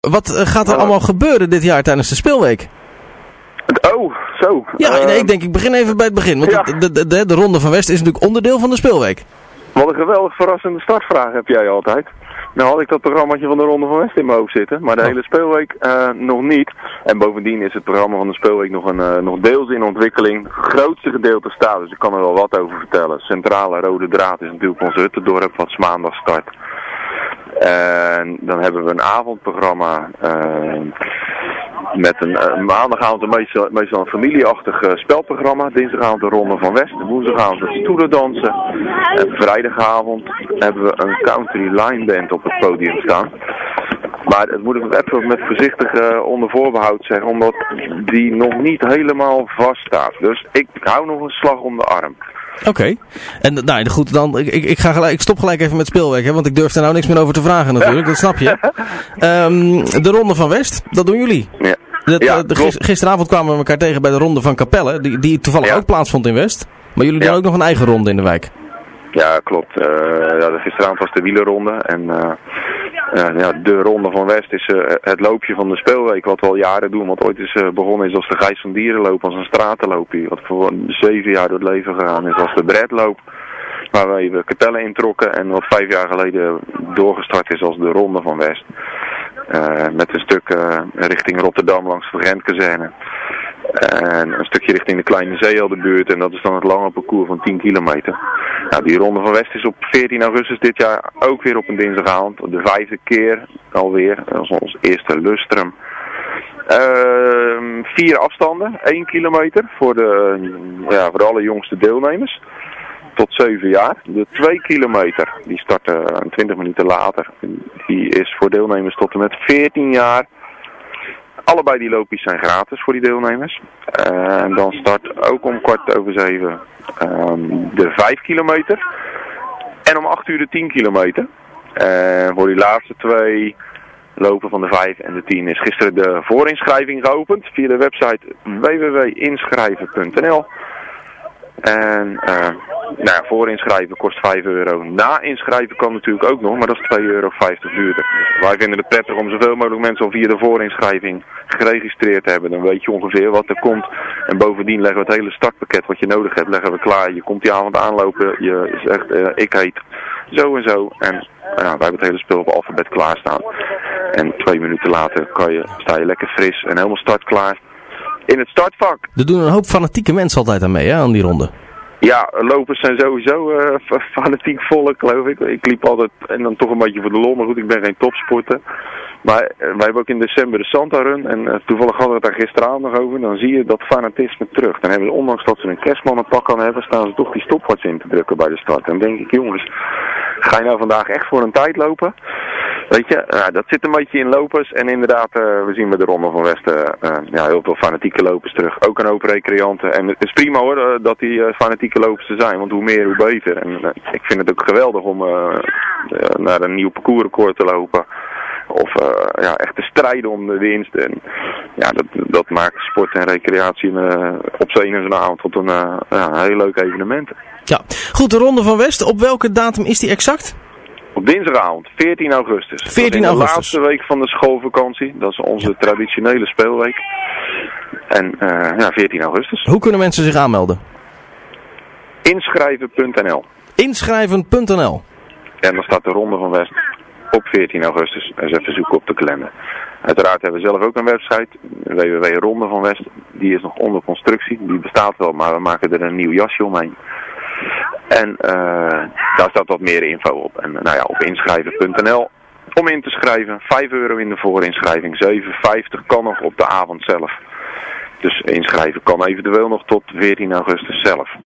Wat gaat er allemaal gebeuren dit jaar tijdens de Speelweek? Oh, zo. Ja, ik begin even bij het begin. Want ja. de Ronde van West is natuurlijk onderdeel van de Speelweek. Wat een geweldig verrassende startvraag heb jij altijd. Nou had ik dat programmaatje van de Ronde van West in mijn hoofd zitten, maar de hele Speelweek nog niet. En bovendien is het programma van de Speelweek nog deels in ontwikkeling. Het grootste gedeelte staat, dus ik kan er wel wat over vertellen. Centrale rode draad is natuurlijk onze Huttendorp, wat maandag start. En dan hebben we een avondprogramma met een maandagavond meestal een familieachtig spelprogramma. Dinsdagavond de Ronde van West, woensdagavond het stoelendansen. En vrijdagavond hebben we een country line band op het podium staan. Maar dat moet ik even met voorzichtig onder voorbehoud zeggen, omdat die nog niet helemaal vast staat. Dus ik hou nog een slag om de arm. Oké. En nou goed, dan ik stop gelijk even met Speelweek, hè, want ik durf er nou niks meer over te vragen natuurlijk, dat snap je. De Ronde van West, dat doen jullie. Ja. Gisteravond kwamen we elkaar tegen bij de Ronde van Capelle, die toevallig ook plaatsvond in West. Maar jullie doen ook nog een eigen ronde in de wijk. Ja, klopt. Gisteravond was de wielerronde en de Ronde van West is het loopje van de Speelweek wat we al jaren doen. Wat ooit is begonnen is als de Gijs van Dierenloop, als een stratenloopje. Wat voor 7 jaar door het leven gegaan is als de Bredloop. Waar we Capelle introkken en wat 5 jaar geleden doorgestart is als de Ronde van West. Met een stuk richting Rotterdam langs de Gentkazerne. En een stukje richting de Kleine Zeeheldenbuurt en dat is dan het lange parcours van 10 kilometer. Nou, die Ronde van West is op 14 augustus dit jaar ook weer op een dinsdagavond. De 5e keer alweer, dat is ons eerste lustrum. 4 afstanden, 1 kilometer voor de allerjongste deelnemers. Tot 7 jaar. De 2 kilometer, die starten 20 minuten later. Die is voor deelnemers tot en met 14 jaar. Allebei die loopjes zijn gratis voor die deelnemers. En dan start ook om 7:15 de 5 kilometer. En om 8 uur de 10 kilometer. Voor die laatste 2 lopen van de 5 en de 10 is gisteren de voorinschrijving geopend. Via de website www.inschrijven.nl. En voorinschrijven kost €5. Na inschrijven kan natuurlijk ook nog, maar dat is €2,50 duurder. Wij vinden het prettig om zoveel mogelijk mensen al via de voorinschrijving geregistreerd te hebben. Dan weet je ongeveer wat er komt. En bovendien leggen we het hele startpakket wat je nodig hebt, leggen we klaar. Je komt die avond aanlopen, je zegt ik heet zo en zo. En wij hebben het hele spul op alfabet klaarstaan. En 2 minuten later sta je lekker fris en helemaal startklaar in het startvak. Er doen een hoop fanatieke mensen altijd aan mee, hè, aan die ronde. Ja, lopers zijn sowieso fanatiek volk, geloof ik. Ik liep altijd, en dan toch een beetje voor de lol, maar goed, ik ben geen topsporter. Maar wij hebben ook in december de Santa Run en toevallig hadden we het daar gisteravond nog over. Dan zie je dat fanatisme terug. Dan hebben ze, ondanks dat ze een kerstmannenpak aan hebben, staan ze toch die stopwatch in te drukken bij de start. En dan denk ik, jongens, ga je nou vandaag echt voor een tijd lopen? Weet je, dat zit een beetje in lopers en inderdaad, we zien bij de Ronde van West heel veel fanatieke lopers terug. Ook een hoop recreanten. En het is prima hoor, dat die fanatieke lopers er zijn, want hoe meer hoe beter. En ik vind het ook geweldig om naar een nieuw parcoursrecord te lopen. Of echt te strijden om de winst. En dat maakt sport en recreatie op z'n en zo'n avond tot een heel leuk evenement. Ja, goed, de Ronde van West, op welke datum is die exact? Op dinsdagavond, 14 augustus. 14 augustus. De laatste week van de schoolvakantie. Dat is onze traditionele speelweek. En 14 augustus. Hoe kunnen mensen zich aanmelden? Inschrijven.nl. Inschrijven.nl. En dan staat de Ronde van West op 14 augustus. Eens even zoeken op de kalender. Uiteraard hebben we zelf ook een website. www.Ronde van West. Die is nog onder constructie. Die bestaat wel, maar we maken er een nieuw jasje omheen. En daar staat wat meer info op. En op inschrijven.nl om in te schrijven. €5 in de voorinschrijving. €7,50 kan nog op de avond zelf. Dus inschrijven kan eventueel nog tot 14 augustus zelf.